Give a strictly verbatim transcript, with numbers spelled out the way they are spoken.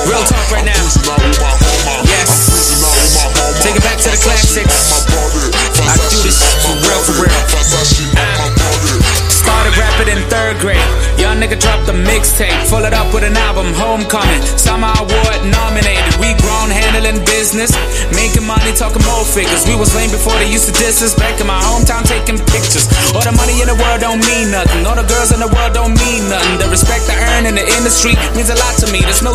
Real talk right now. Yes. Take it back to the classics. I do this for real, for real. Started rapping in third grade. Young nigga dropped a mixtape. Followed up with an album, Homecoming. Summer Award nominated. We grown handling business. Making money, talking more figures. We was lame before they used to diss us. Back in my hometown taking pictures. All the money in the world don't mean nothing. All the girls in the world don't mean nothing. The respect I earn in the industry means a lot to me. There's no